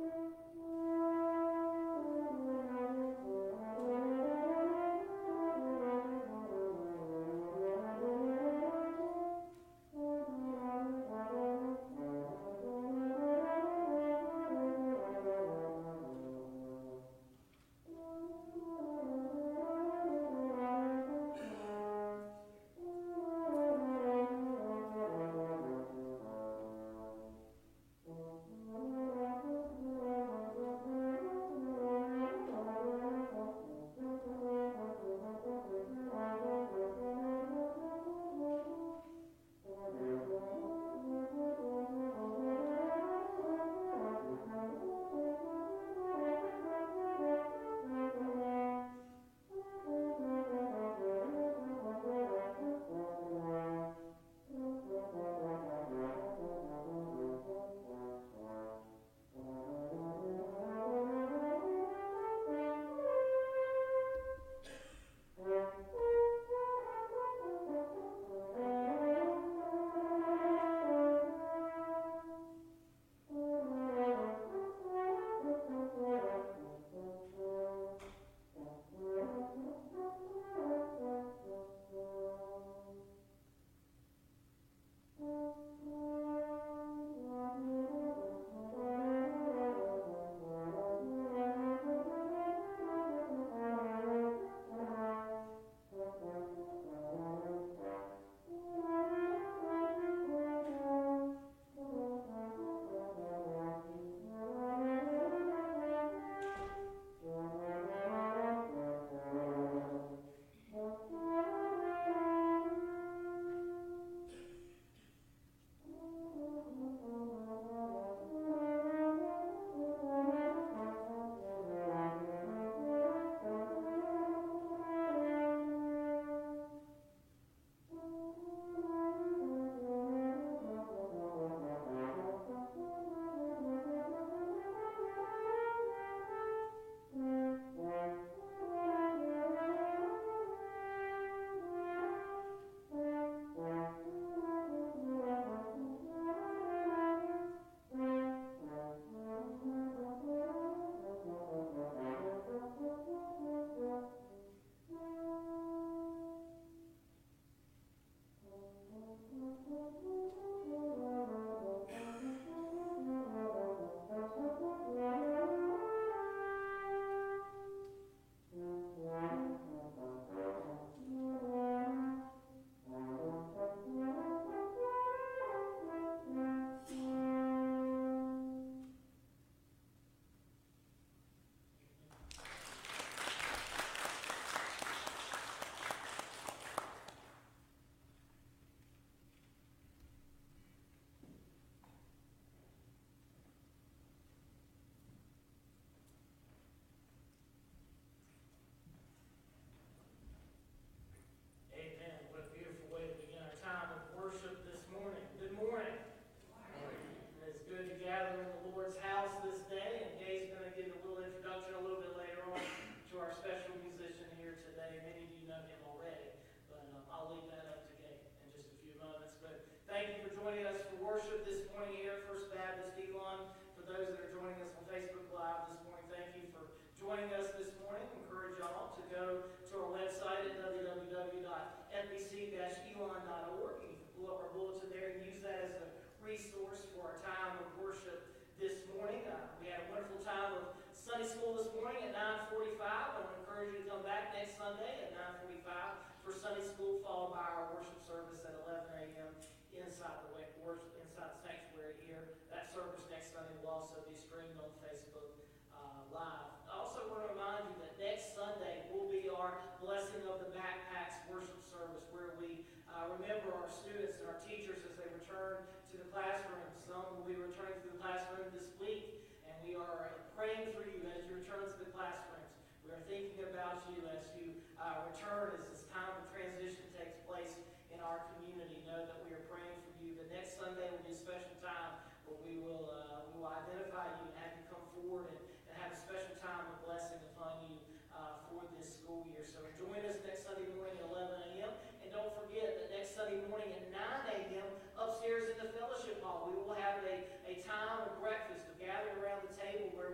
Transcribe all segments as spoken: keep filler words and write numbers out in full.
upstairs in the fellowship hall. We will have a, a time of breakfast, of gathering around the table where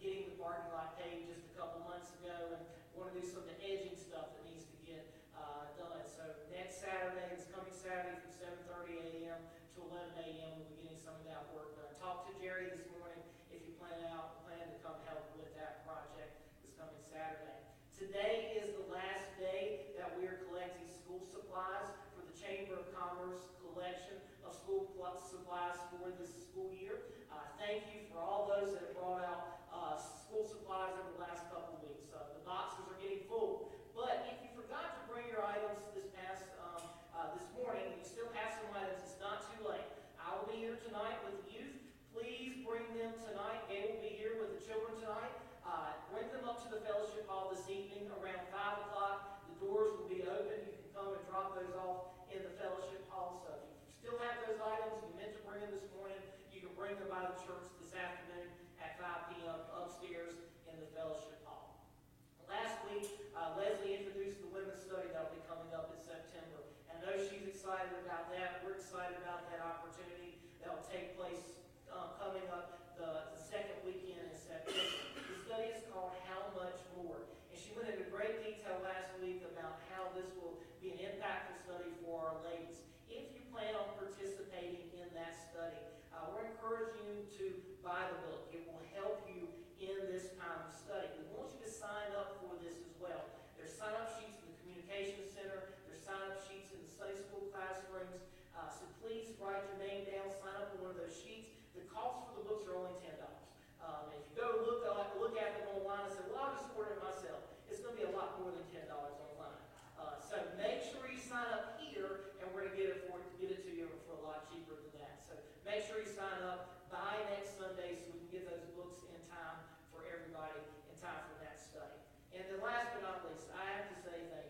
getting the parking lot paved just a couple months ago, and want to do some of the edging stuff that needs to get uh, done. So next Saturday, this coming Saturday from seven thirty a m to eleven a m we'll be getting some of that work done. Talked to Jerry this morning. If you plan out, plan to come help with that project this coming Saturday. Today is the last day that we are collecting school supplies for the Chamber of Commerce collection of school supplies for this school year. Uh, thank you for all those that have brought out uh, school supplies over the last couple of weeks. Uh, the boxes are getting full. But if you forgot to bring your items this past um, uh, this morning, you still have some items. It's not too late. I will be here tonight with the youth. Please bring them tonight. Gabe will be here with the children tonight. Uh, bring them up to the fellowship hall this evening around five o'clock. The doors will be open. You can come and drop those off in the fellowship hall. So if you still have those items you meant to bring them this morning, you can bring them by the church this afternoon at five p m upstairs in the fellowship hall. Last week, uh, Leslie introduced the women's study that will be coming up in September. And I know she's excited about that. We're excited about that opportunity that will take place uh, coming up the, the second weekend in September. The study is called How Much More? And she went into great detail last week about how this will be an impactful study for our ladies. If you plan on participating in that study, uh, we're encouraging you to buy the book. It will help you in this time of study. We want you to sign up for this as well. There's sign-up sheets in the Communication Center. There's sign-up sheets in the Sunday school classrooms. Uh, so please write your name down, sign up on one of those sheets. The cost for the books are only ten dollars. Um, if you go look, uh, look at them online and say, well, I'll just order it myself, it's going to be a lot more than ten dollars online. Uh, so make sure you sign up here, and we're going to get it for get it to you for a lot cheaper than that. So make sure you sign up by next Sunday so we can get those books in time for everybody in time for that study. And then last but not least, I have to say thank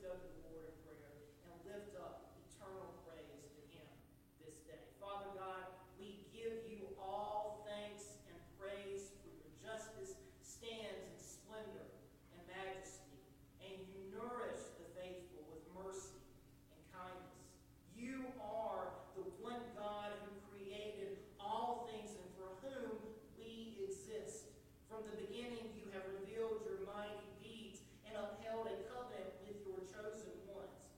go to the Lord in prayer and lift up eternal praise to Him this day. Father God, we give you all thanks and praise for your justice stands in splendor and majesty, and you nourish the faithful with mercy and kindness. You are the one God who created all things and for whom we exist. From the beginning, you have revealed your mighty deeds and upheld a covenant with your chosen ones.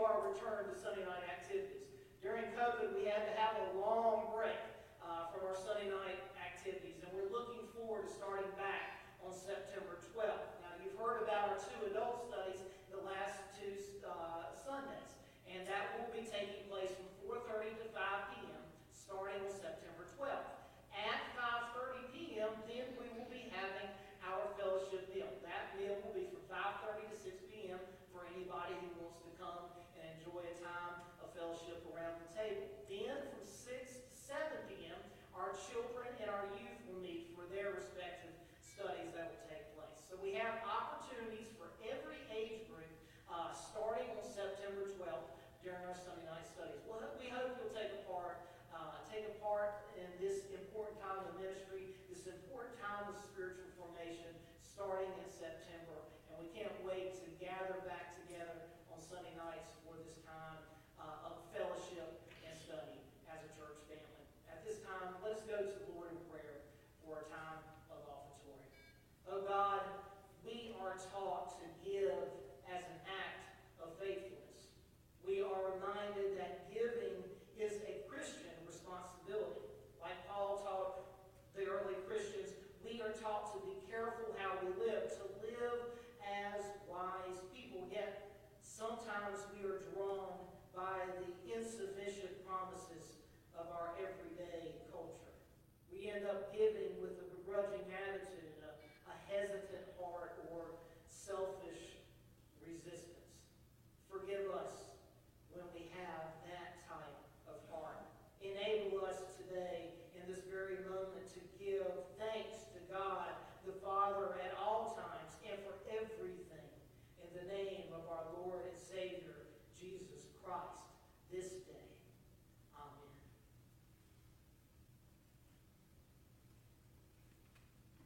our return to Sunday night activities. During COVID, we had to have a long break uh, from our Sunday night activities, and we're looking forward to starting back on September twelfth. Now, you've heard about our two adult studies the last two uh, Sundays, and that will be taking place from four thirty to five p m starting on September twelfth. At five thirty p m, then we will be having our fellowship meal. That meal will be from five thirty to six p m for anybody who wants to come and enjoy a time of fellowship around the table. Then from six to seven p m, our children and our youth will meet for their respective studies that will take place. So we have opportunities for every age group uh, starting on September twelfth during our Sunday night studies. Well, we hope you'll take a part, uh, take a part in this important time of ministry, this important time of spiritual formation starting in September. And we can't wait to gather back together on Sunday nights for this time uh, of fellowship and study as a church family. At this time, let's go to the Lord in prayer for a time of offertory. Oh God, we are taught to give as an act of faithfulness. We are reminded that giving is a Christian responsibility. Like Paul taught the early Christians, we are taught to be careful how we live, to live as wise people. Yet sometimes we are drawn by the insufficient promises of our everyday culture. We end up giving with a begrudging attitude, a, a hesitant heart, or selfish resistance. Forgive us when we have that type of heart. Enable us today in this very moment to give thanks to God the Father at all times and for everything in the name of our Lord and Savior Jesus Christ this day. Amen.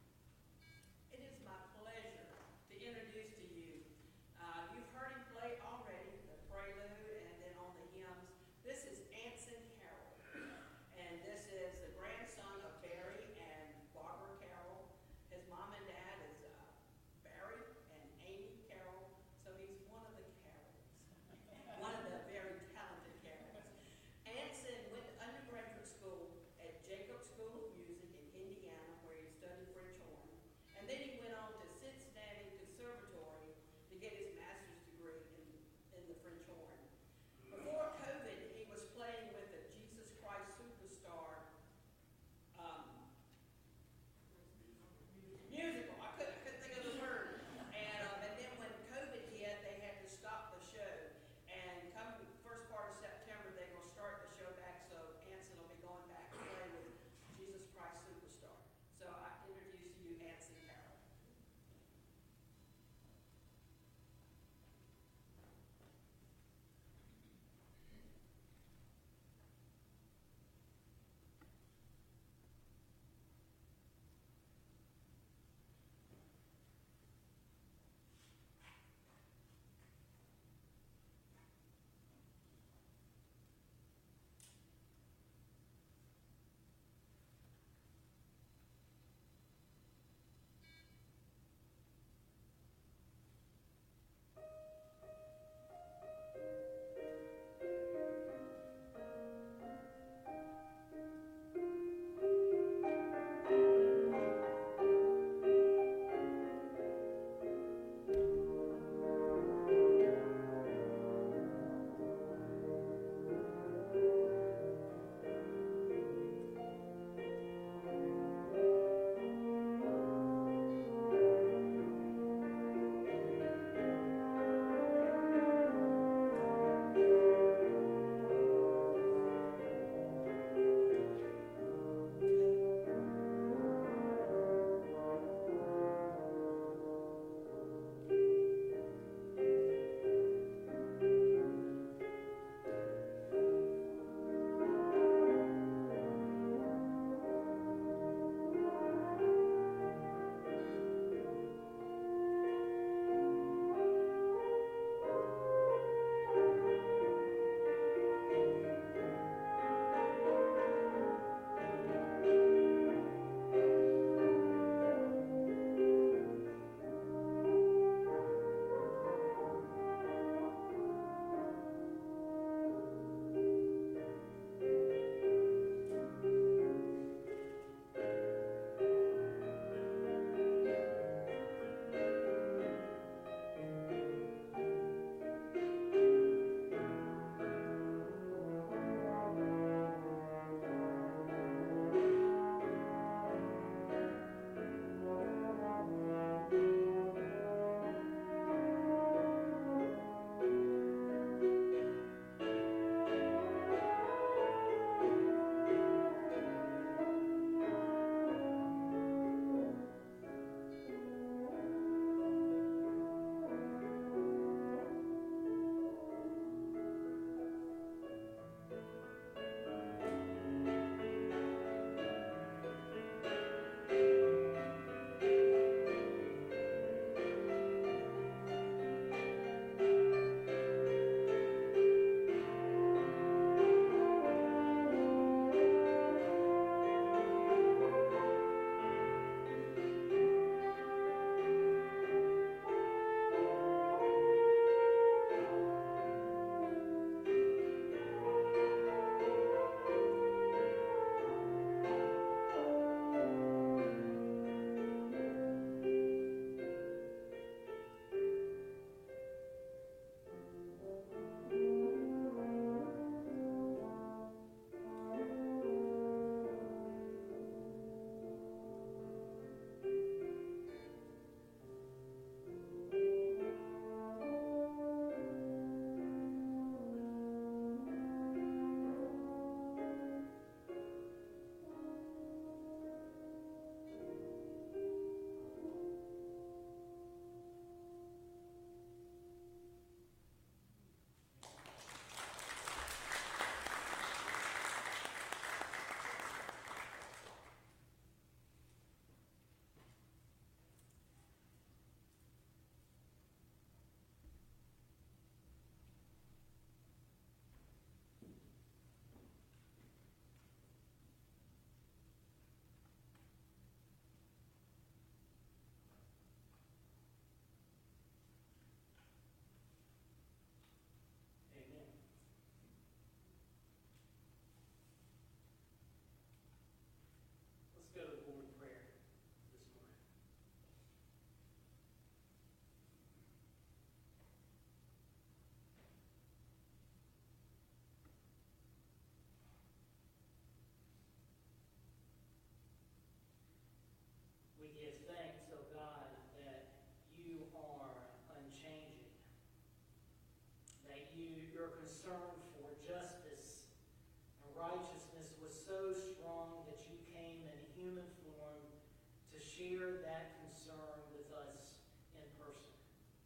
you, your concern for justice and righteousness was so strong that you came in human form to share that concern with us in person.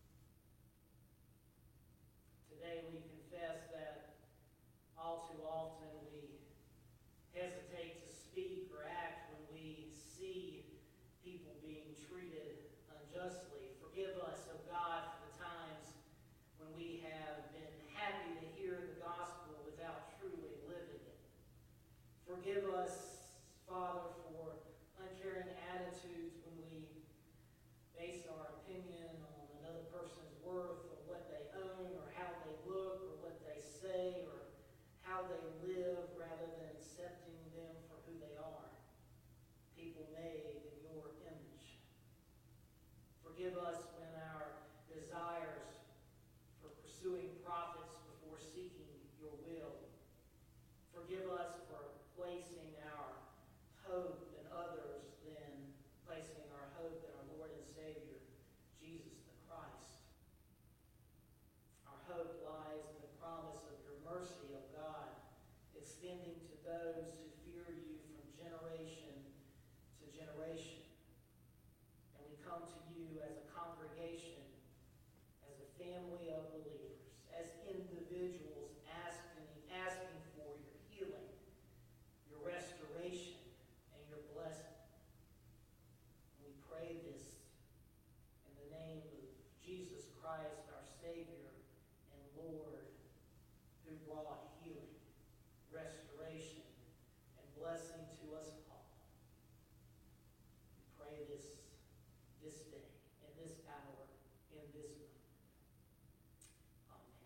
Today we confess that all too often we hesitate to speak or act when we see people being treated unjustly. Forgive us, O God, for the times when we have been happy to hear the gospel without truly living it. Forgive us, Father, for uncaring attitudes when we base our opinion on another person's worth or what they own or how they look or what they say or how they live rather than accepting them for who they are, people made in your image. Forgive us when our desires for pursuing profits before seeking your will. Forgive us for placing our hope in others than placing our hope in our Lord and Savior, Jesus the Christ. Our hope lies in the promise of your mercy, O God, extending to those who fear you from generation to generation. And we come to you as a congregation, as a family of believers, as individuals asking, asking for your healing, your restoration, and your blessing. We pray this in the name of Jesus Christ, our Savior and Lord, who brought healing, restoration, and blessing to us all. We pray this this day, in this hour, in this moment. Amen.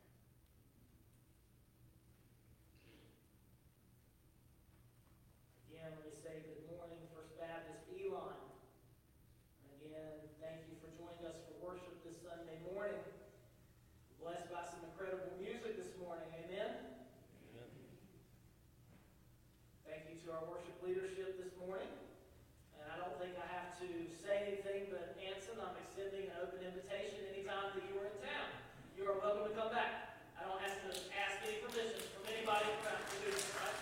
Again, let me say good morning, First Baptist Elon. And again, thank you for joining us for worship this Sunday morning. Blessed by some incredible music this morning. Amen? Amen. Thank you to our worship leadership this morning. And I don't think I have to say anything, but Anson, I'm extending an open invitation anytime that you are in town. You are welcome to come back. I don't have to ask any permission from anybody around to do this, right?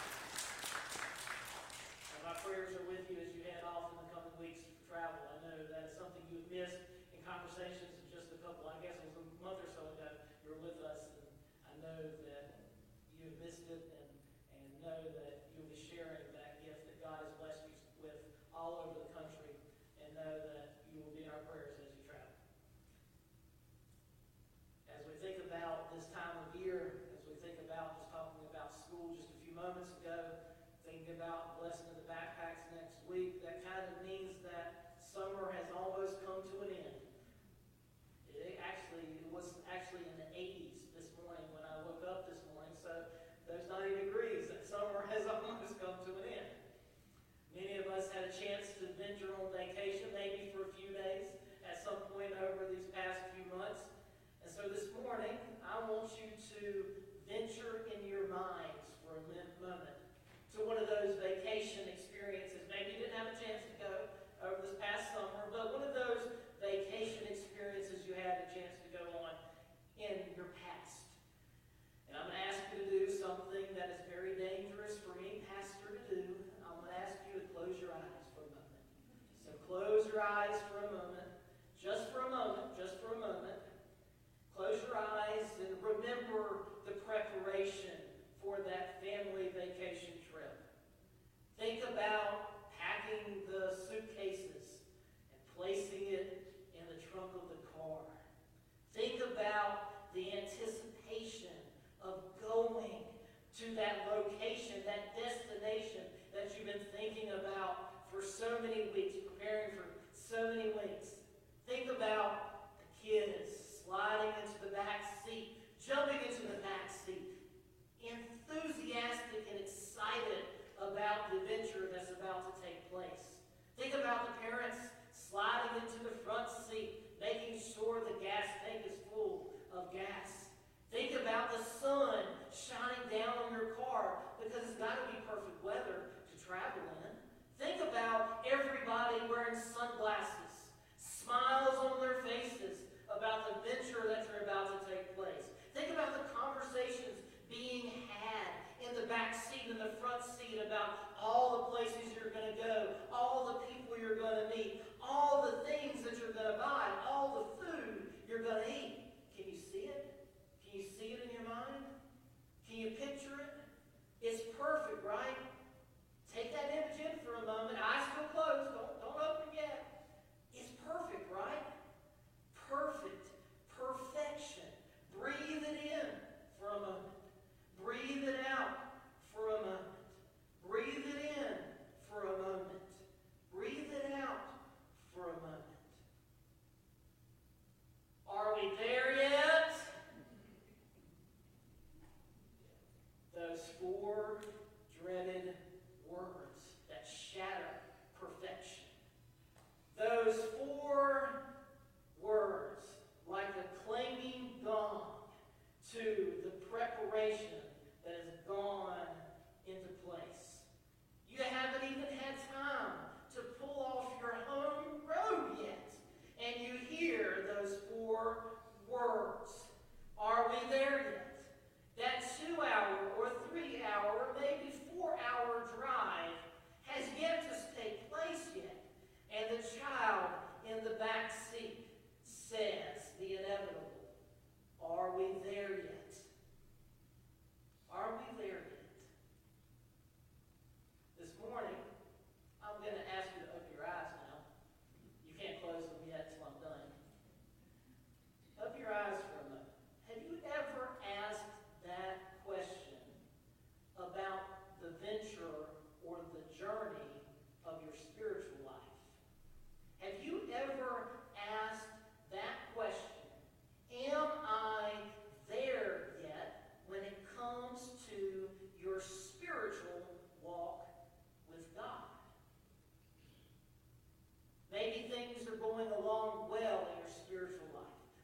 And my prayers are with you as you head off in the coming weeks for travel. I know that is something you have missed in conversations of just a couple, I guess it was a month or so ago, you were with us, and I know that you have missed it, and, and know that you'll be sharing that gift that God has blessed you with all over the country, and know that you will be in our prayers as you travel. As we think about this time of year, as we think about just talking about school just a few moments ago, thinking about blessing of the backpacks next week, that kind of means that summer has almost come to an end. It actually, it was actually in the eighties this morning when I woke up this morning, so those ninety degrees, that summer has almost come to an end. Many of us had a chance to venture on vacation, maybe for a few days at some point over these past few months. And so this morning, I want you to venture in your minds for a moment to one of those vacation experiences. Maybe you didn't have a chance to go over this past summer, but one of those vacation experiences you had a chance to go on in your past. And I'm going to ask you to do something that is very dangerous for any pastor to do. I'm going to ask you to close your eyes for a moment. So close your eyes for a moment, just for a moment, just for a moment. Close your eyes and remember the preparation for that family vacation trip. Think about packing the suitcases and placing it in the trunk of the car. Think about the anticipation of going to that location, that destination that you've been thinking about for so many weeks, preparing for so many weeks. Think about the kids sliding into the back seat, jumping into the back seat, enthusiastic and excited about the adventure that's about to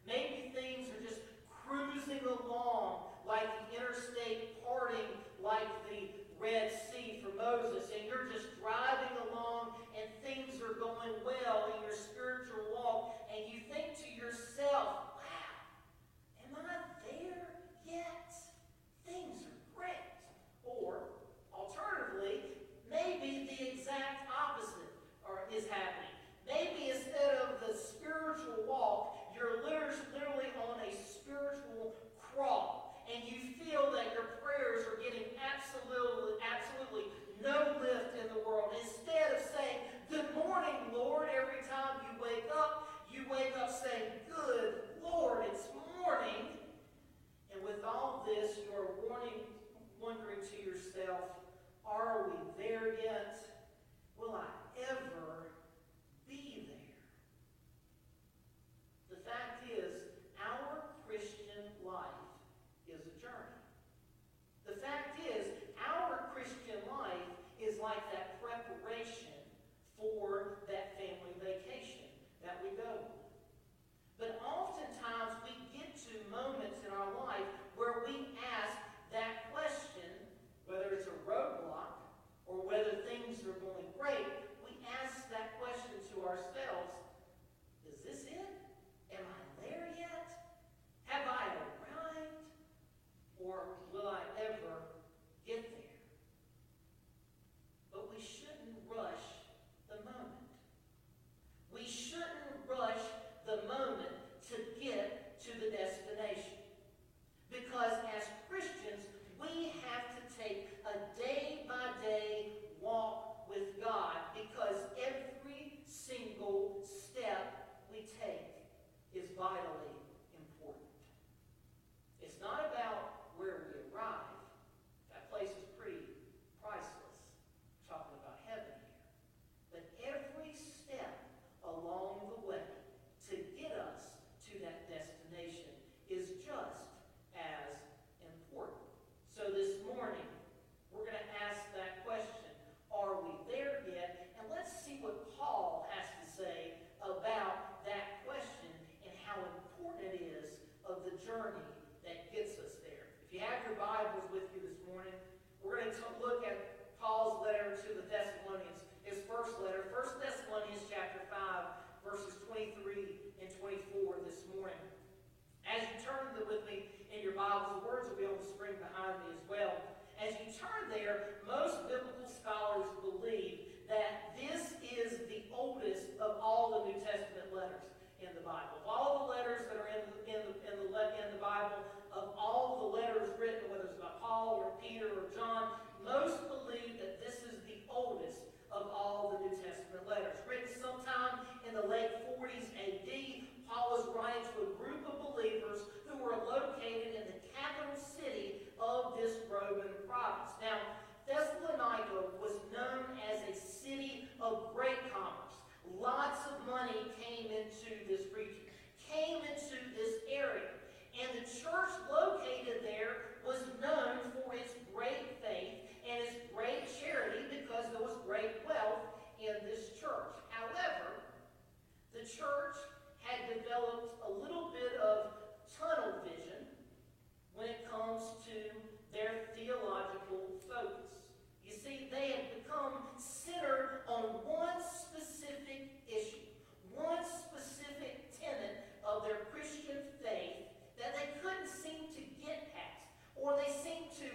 Maybe things are just cruising along like the interstate parting, like the Red Sea for Moses, and you're just driving along and things are going well in your spiritual walk, and you think to yourself, wow, am I there yet? Things are great. Or, alternatively, maybe the exact opposite or is happening. Maybe instead of the spiritual walk, you're literally on a spiritual crawl, and you feel that your prayers are getting absolutely, absolutely no lift in the world. Instead of saying, "Good morning, Lord," every time you wake up, you wake up saying, "Good Lord, it's morning." And with all this, you're warning, wondering to yourself, are we there yet? Will I ever be there? The fact is, our Christian life is a journey. The fact is, our Christian life is like that preparation for that family vacation that we go on. But oftentimes we get to moments in our life where we ask that question, whether it's a roadblock or whether things are going great, we ask that question to ourselves, is this it? Am I there yet? Have I arrived? Or will I ever get there? But we shouldn't rush the moment. We shouldn't rush the moment to get to the destination. Because as Christians, we have to take a day-by-day walk with God, because every single step we take is vitally important. It's not about where we arrive. That place is pretty priceless. We're talking about heaven here. But every step along the way to get us to that destination is just as important. So this morning, we're going to ask that question, are we there yet? And let's see what Paul has to say about that question and how important it is of the journey that gets us there. If you have your Bibles with you this morning, we're going to look at Paul's letter to the Thessalonians, his first letter, First Thessalonians chapter five, verses twenty-three and twenty-four this morning. As you turn with me in your Bibles, the words will be on the screen behind me as well. As you turn there, most biblical scholars believe that this is the oldest of all the New Testament letters in the Bible. Of all the letters that are in the, in the, in the, in the Bible, of all the letters written, whether it's about Paul or Peter or John, most believe that this is the oldest of all the New Testament letters. Written sometime in the late forties A D, Paul was writing to a group of believers who were located in the capital city of this Roman province. Now, Thessalonica was known as a city of great commerce. Lots of money came into this region, came into this area. And the church located there was known for its great faith and its great charity because there was great wealth in this church. However, the church had developed a little bit of tunnel vision when it comes to their theological focus. You see, they had become centered on one specific issue, one specific tenet of their Christian faith that they couldn't seem to get past, or they seemed to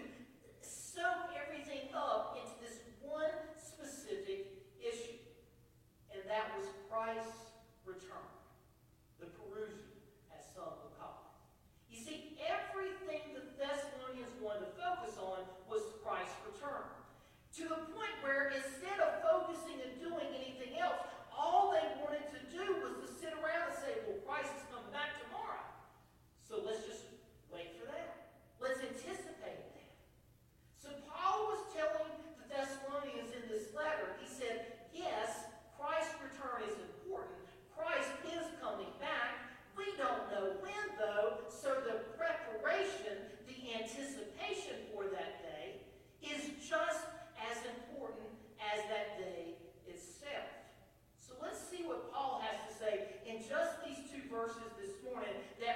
soak everything up into this one specific issue, and that was Christ's return. The parousia, as some would call it. You see, everything the Thessalonians wanted to focus on was Christ's return. To the point where instead of focusing and doing anything else, all they wanted to do was to sit around and say, well, Christ is coming back tomorrow. So let's just wait for that. Let's anticipate that. So Paul was telling the Thessalonians in this letter, he said, yes, Christ's return is important. Christ is coming back. We don't know when, though, so the preparation, the anticipation for that day is just as important as that day itself. So let's see what Paul has to say in just these two verses this morning that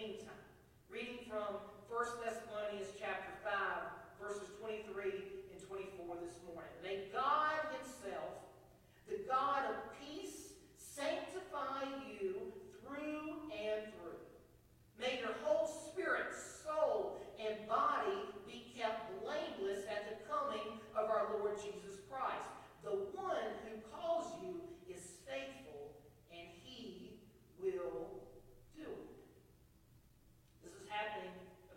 meantime, reading from First Thessalonians chapter five, verses twenty-three and twenty-four this morning. May God himself, the God of peace, sanctify you through and through. May your whole spirit, soul, and body be kept blameless at the coming of our Lord Jesus Christ. The one who calls you is faithful, and he will do it. This is happening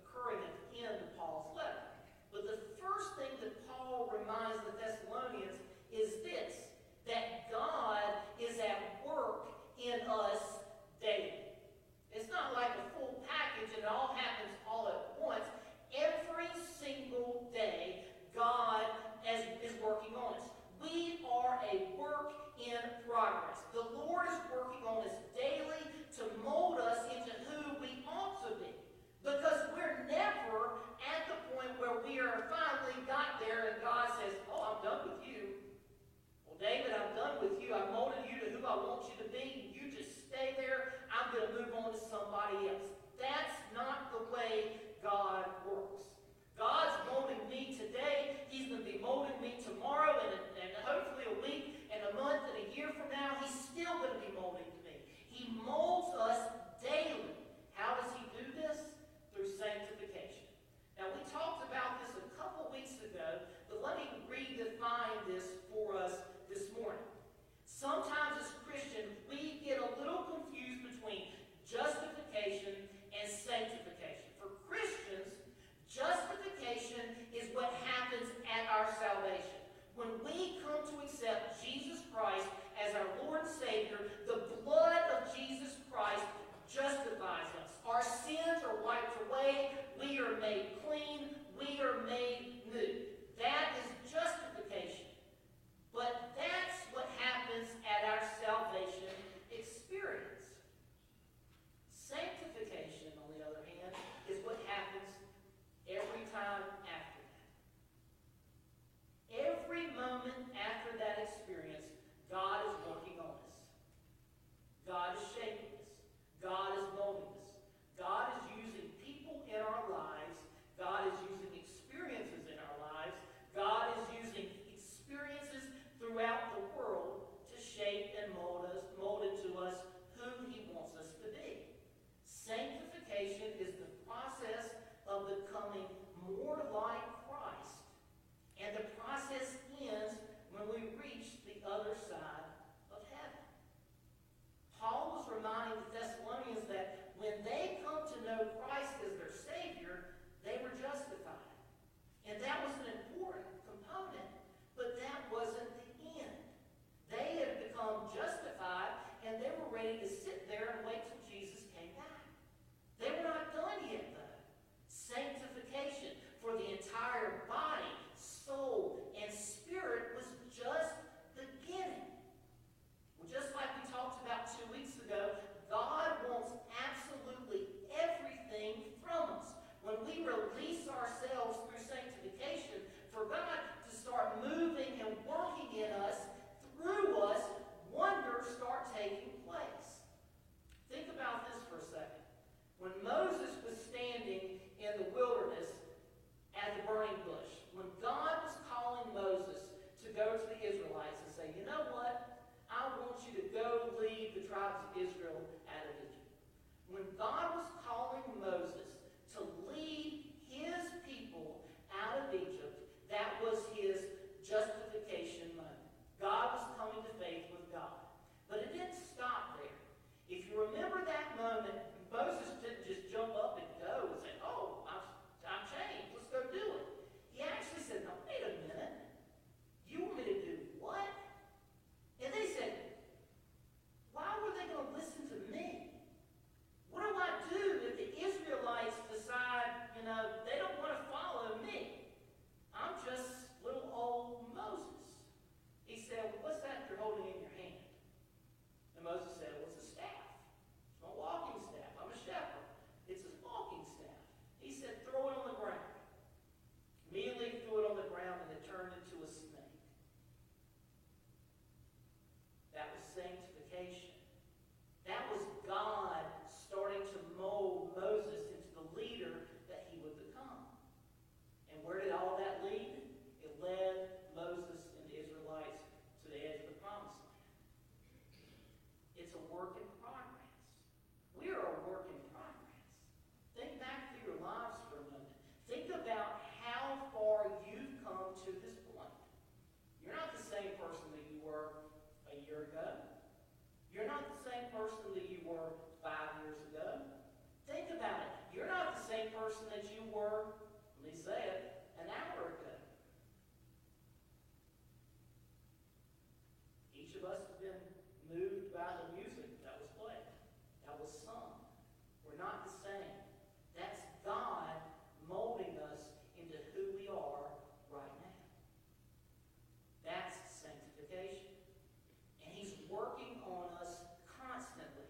Each of us has been moved by the music that was played, that was sung. We're not the same. That's God molding us into who we are right now. That's sanctification. And He's working on us constantly.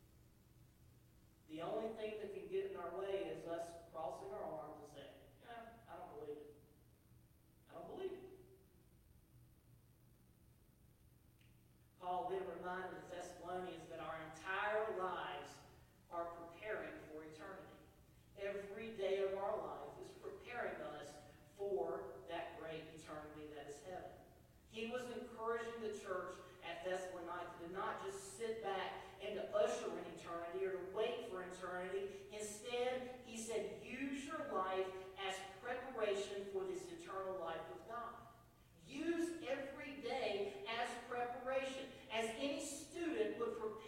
The only thing that can get in our way is us crossing our arms and saying, yeah, I don't believe it. I don't believe it. Paul then reminded the Thessalonians that our entire lives are preparing for eternity. Every day of our life is preparing us for that great eternity that is heaven. He was encouraging the church at Thessalonica to not just sit back and to usher in eternity or to wait for eternity. Instead, he said, use your life as preparation for this eternal life with God. Use every day as preparation, as any student would prepare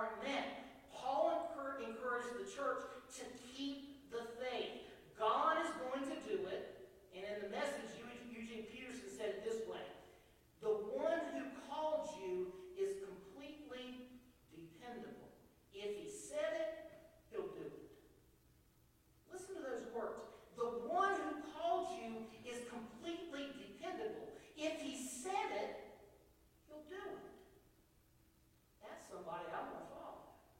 aren't met. Paul encouraged the church to keep the faith. God is going to do it. And in the message, Eugene Peterson said it this way: the one who called you is completely dependable. If he said it, he'll do it. Listen to those words. The one who called you is completely dependable. If he said it, he'll do it. That's somebody I want to follow.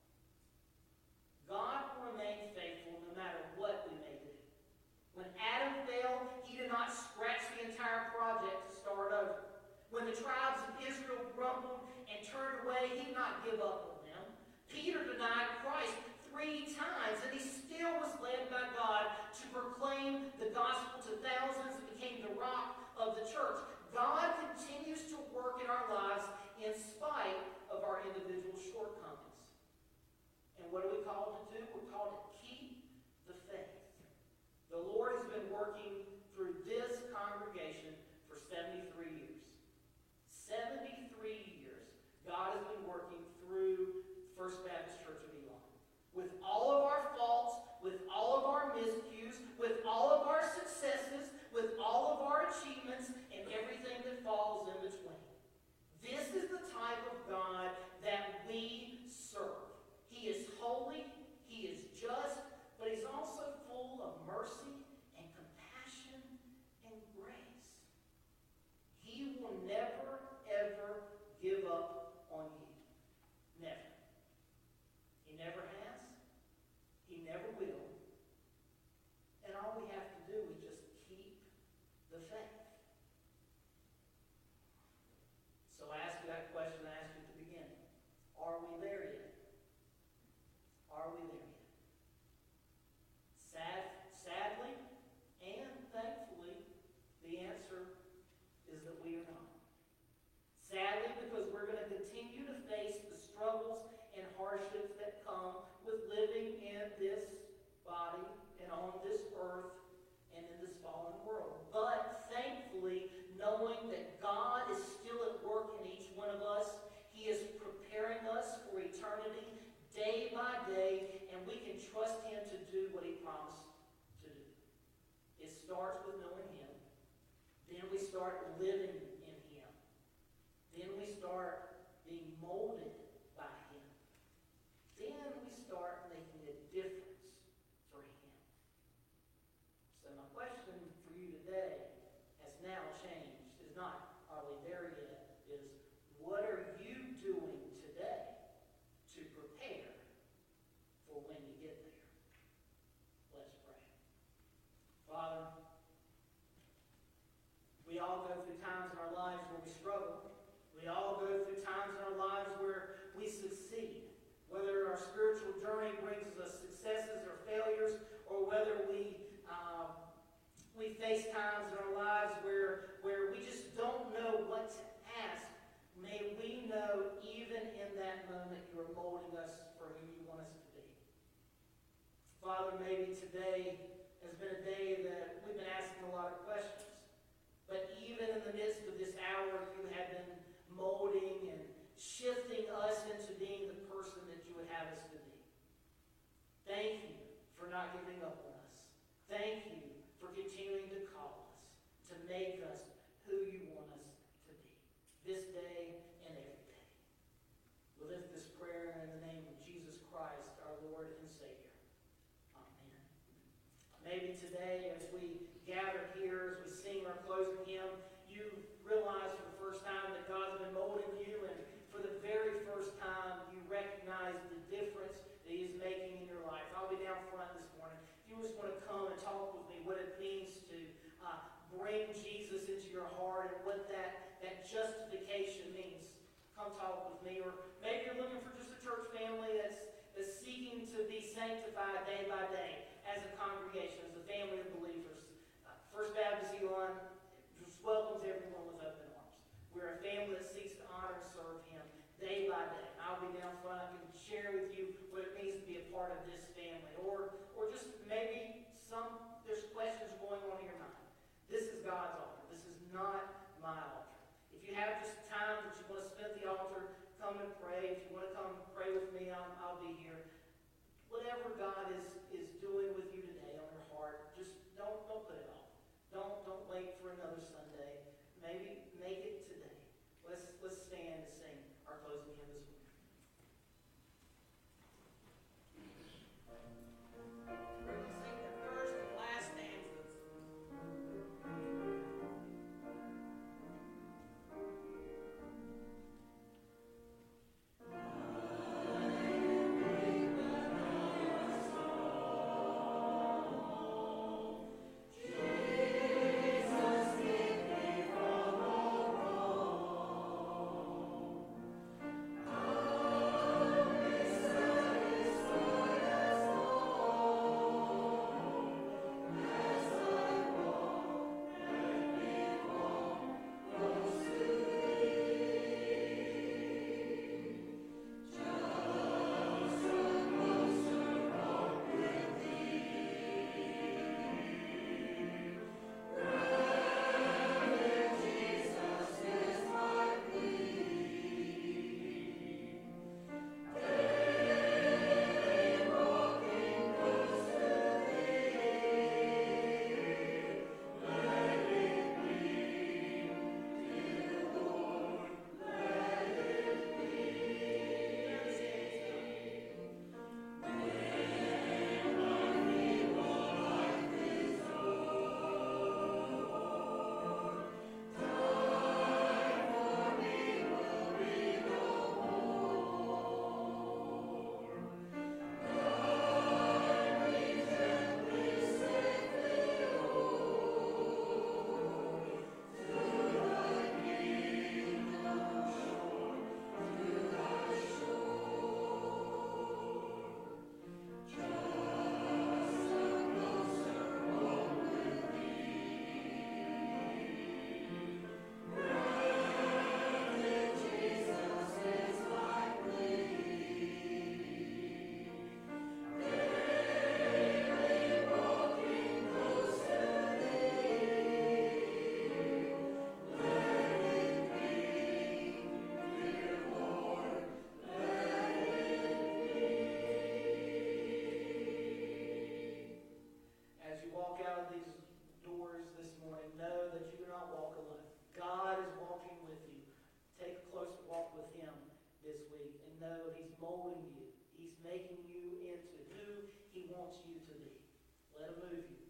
God will remain faithful no matter what we may do. When Adam failed, he did not scratch the entire project to start over. When the tribes of Israel grumbled and turned away, he did not give up on them. Peter denied Christ three times, and he still was led by God to proclaim the gospel to thousands and became the rock of the church. God continues to work in our lives in spite of our individual shortcomings. And what are we called to do? We're called to keep the faith. The Lord has been working through this congregation for seventy-three years. seventy-three years, God has been working through First Baptist Church of Elon. With all of our faults, with all of our miscues, with all of our successes, with all of our achievements, and everything that falls in between. This is the type of God that we serve. He is holy, he is just, but he's also full of mercy and compassion and grace. He will never, ever give up on you. Never. He never has. He never will. And all we have to do is just keep the faith. So I ask you that question I asked you at the beginning. Are we there yet? Are we there yet? Sad, sadly and thankfully, the answer is that we are not. Sadly, because we're going to continue to face the struggles and hardships that come with living in this body and on this earth and in this fallen world. But thankfully, knowing that God is still at work in each one of us, he is preparing us for eternity day by day, and we can trust him to do what he promised to do. It starts with knowing him. Then we start living in him. Then we start being molded by him. Then we start making a difference for him. So my question for you today has now changed. Is not, are we there yet? Is, what are you doing today to prepare for when you get there? Let's pray. Father, we all go through times in our lives where we struggle. We all go through times in our lives where we succeed. Whether our spiritual journey brings us successes or failures, or whether we uh, we face times in our lives where, where we just don't know what to ask, may we know even in that moment you are molding us for who you want us to be. Father, maybe today has been a day that we've been asking a lot of questions. But even in the midst of this hour, you have been molding and shifting us into being the person that you would have us to be. Thank you for not giving up on us. Thank you for continuing to call us, to make us who you want us to be, this day and every day. We lift this prayer in the name of Jesus Christ, our Lord and Savior. Amen. Maybe today, as we gather here, as we sing our closing hymn, you realize for the first time that God's been molding you, and for the very first time, you recognize the difference that he is making in your life. I'll be down front this morning. If you just want to come and talk with me what it means to uh, bring Jesus into your heart and what that, that justification means, come talk with me. Or maybe you're looking for just a church family that's, that's seeking to be sanctified day by day as a congregation, as a family of believers. Uh, First Baptist Elon just welcomes everyone with open arms. We're a family that seeks to honor and serve him day by day. I'll be down front. I can share with you what it means to be a part of this family. Or, or just maybe some, there's questions going on in your mind. This is God's altar. This is not my altar. If you have just time that you want to spend at the altar, come and pray. If you want to come pray with me, I'll know he's molding you. He's making you into who he wants you to be. Let him move you.